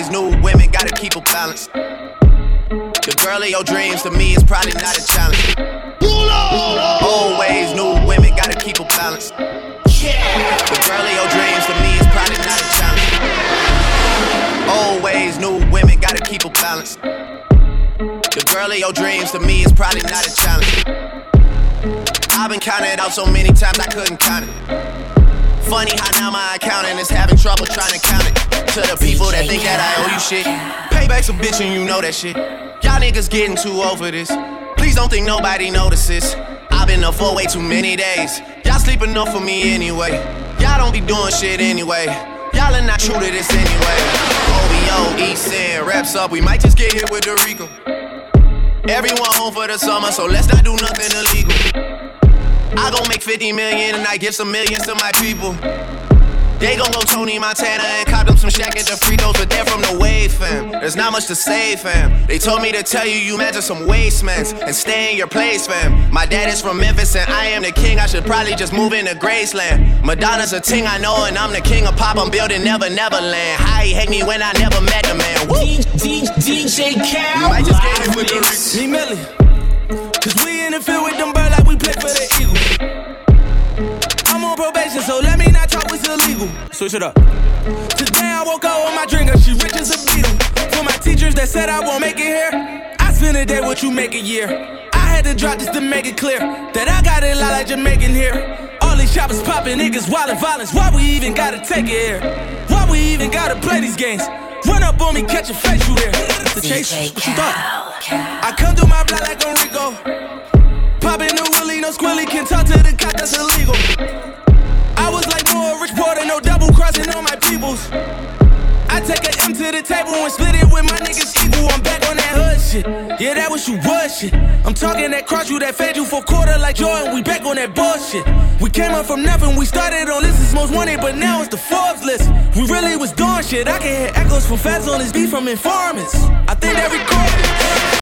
Always new women, gotta keep a balance. The girl of your dreams to me is probably not a challenge. Always new women, gotta keep a balance. The girl of your dreams to me is probably not a challenge. Always new women, gotta keep a balance. The girl of your dreams to me is probably not a challenge. I've been counted out so many times I couldn't count it. Funny how now my accountant is having trouble trying to count it. To the people that think that I owe you shit, payback's a bitch and you know that shit. Y'all niggas getting too over this. Please don't think nobody notices. I've been up for way too many days. Y'all sleep enough for me anyway. Y'all don't be doing shit anyway. Y'all are not true to this anyway. OVO, East End, wraps up, we might just get hit with the Rico. Everyone home for the summer, so let's not do nothing illegal. I gon' make 50 million and I give some millions to my people. They gon' go Tony Montana and cop them some Shaq at the free throws, but they're from the wave, fam. There's not much to say, fam. They told me to tell you, you match some wastemans and stay in your place, fam. My dad is from Memphis and I am the king. I should probably just move into Graceland. Madonna's a ting I know and I'm the king of pop. I'm building Neverland. How he hate me when I never met the man. Woo! DJ Cal. You might just get it with the Reese. Me Millie. Cause we in the field with them birds like we play for the Eagles. I'm on probation, so let me not talk what's illegal. Switch it up. Today I woke up with my drinker, she rich as a beetle. For my teachers that said I won't make it here, I spend a day what you make a year. I had to drop this to make it clear that I got it lot like Jamaican here. All these choppers popping, niggas wildin' violence. Why we even gotta take it here? Why we even gotta play these games? Run up on me, catch a face, you there. The chase, what you thought? I come through my block like Enrico. Poppin' the Willie, no squilly, can talk to the cop, that's illegal. I was like more Rich Porter, no double crossing on my peoples. I take an M to the table and split it with my niggas equal. I'm back on that hood shit. Yeah, that was you was shit. I'm talking that cross you, that fade you for quarter like Jordan. We back on that bullshit. We came up from nothing. We started on lists most wanted, but now it's the Forbes list. We really was doing shit. I can hear echoes from fans on this beat from informants. I think that recorded.